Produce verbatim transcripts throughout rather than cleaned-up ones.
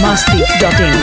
masti dot in.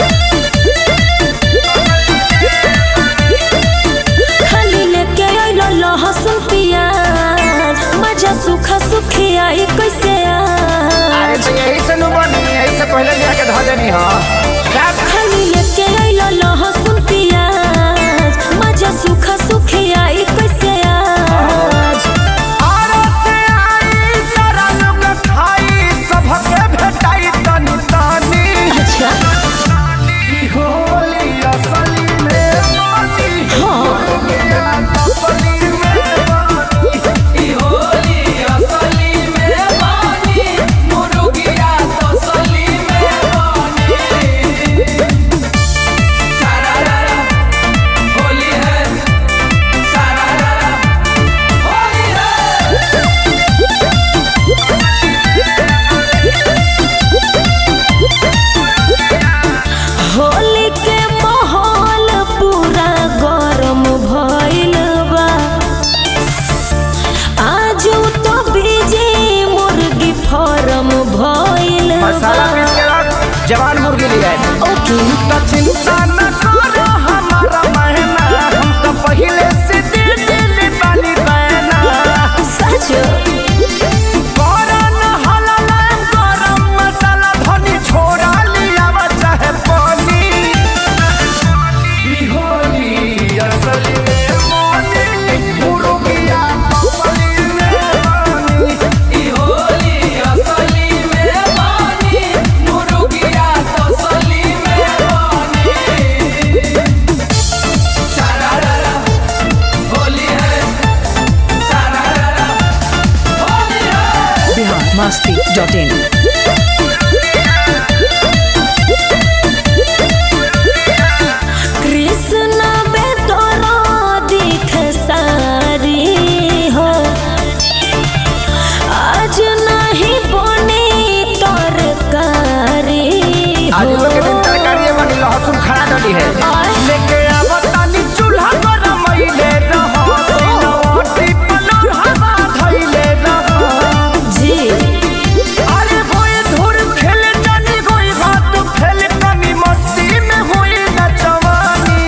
खाली लेके आइलो लहसुन प्याज मजा सूखा सुखियाई कैसे अरे तो यही से नु बनी यही से पहले जाके धो देनी हो। खाली लेके आइलो लहसुन प्याज मजा सूखा सुखियाई कैसे आज आरो से आई सारा लोग खाई सबके भेटाई तनी तनी। अच्छा ई होली असली में बानी हाँ असली में बानी ई होली असली में बानी मुर्गिया असली में बानी। सारा रारा होली है सारा रारा होली है। होली के माहौल पूरा गरम भइल बा आज तो बीजी मुर्गी फार्म भइल मसाला पीस के रख जवान मुर्गी ले आए। ओके तो चिंता न करो हमारा महना हम तो पहले से दिल दिल बानी बहना। सच गरम हलाला गरम मसाला धनी छोड़ा लिया चाहे पानी। ई होली असली में बानी मुर्गिया असली में बानी। ई होली असली में बानी मुर्गिया असली में बानी। सारा रारा होली है सारा रारा होली है। Bihar masti dot in. Krishna बेतरो दिख सारी हो आज नहीं बने तरकारी आज लोग के दिन तरकारी बनी लहसुन खड़ा डली है। लेके आवतानी चूल्हा गरम इले रहो सिलवटी पलर हवा धइले रहो। जी अरे होए धुर खेले जानी गोई हाथ फेल कमी मस्ती में होई न जवानी।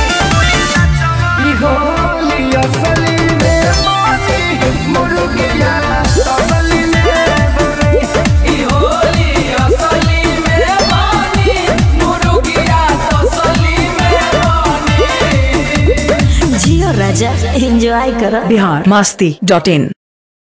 ई होली असली में बानी मुर्गिया असली में बानी। ई होली असली में बानी मुर्गिया असली में बानी। जियो राजा एंजॉय करो। Bihar masti dot in.